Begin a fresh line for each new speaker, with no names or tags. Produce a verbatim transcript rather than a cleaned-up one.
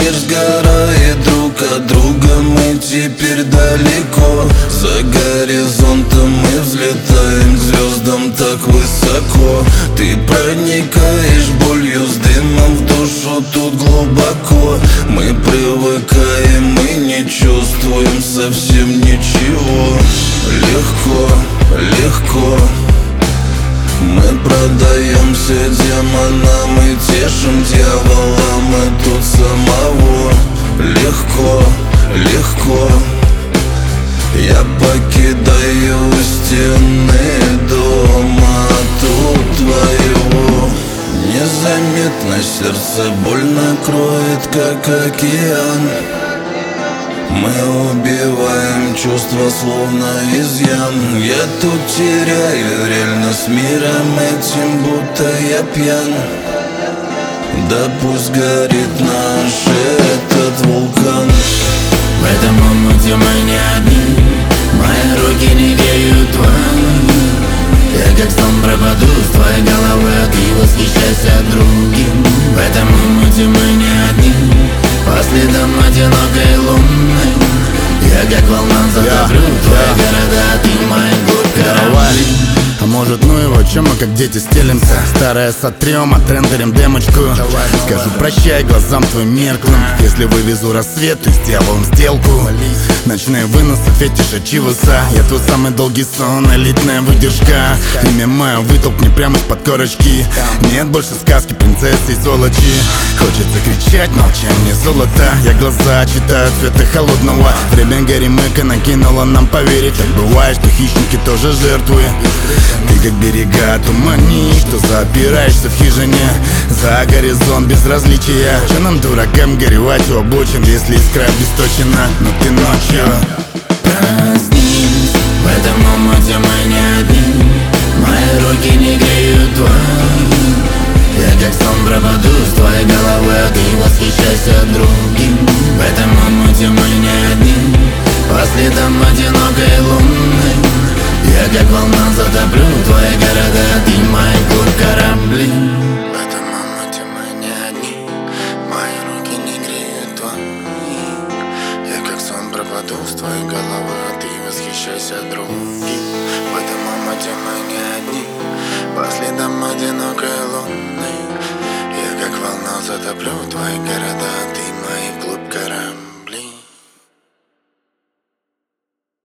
мир сгорает друг от друга, мы теперь далеко. За горизонтом мы взлетаем к звездам так высоко. Ты проникаешь болью с дымом в душу тут глубоко. Мы привыкаем и не чувствуем совсем ничего. Легко, легко мы продаемся демонам и тешим дьявола мы тут самого. Легко, легко я покидаю стены дома тут твоего. Незаметно сердце больно кроет, как океан. Мы убиваем чувства, словно изъян. Я тут теряю реальность миром этим, будто я пьян. Да пусть горит наш этот вулкан.
В этом омуте мы не одни, мои руки не греют твои. Я как сон пропаду с твоей головы, а ты восхищайся другим. В этом омуте мы не одни, по следам одинокой луны. Я как волна затоплю yeah, твои yeah. города, а ты мои губы корабли.
А может ну его, чем мы как дети стелимся? Старое сотрем, отрендерим демочку. Скажу прощай глазам твоим мерклым, если вывезу рассвет и сделаем сделку. Ночные выносы, фетиши чивуса. Я твой самый долгий сон, элитная выдержка. Имя мое вытолкни прямо из-под корочки. Нет больше сказки принцессы и сволочи. Хочется кричать, молчание золото. Я глаза читаю цветы холодного. Время горемыка накинула нам поверить. Так бывает, что хищники тоже жертвы. Ты как берега тумани, что запираешься в хижине. За горизонт безразличия. Че нам, дуракам, горевать у обочин, если искра обесточена? Но ты ночью
проснись, в этом омуте мы не одни, мои руки не греют твои. Я как сон пропаду с твоей головы, а ты восхищайся другим. В этом омуте мы не одни, по следам одинокой луны. Я как волна затоплю твои города, а ты мои губ корабли.
В этом омуте мы не одни, мои руки не греют твои. Я как сон пропаду с твоей головы, а ты восхищайся другим. В этом омуте мы не одни, по следам одинокой луны. Я как волна затоплю твои города.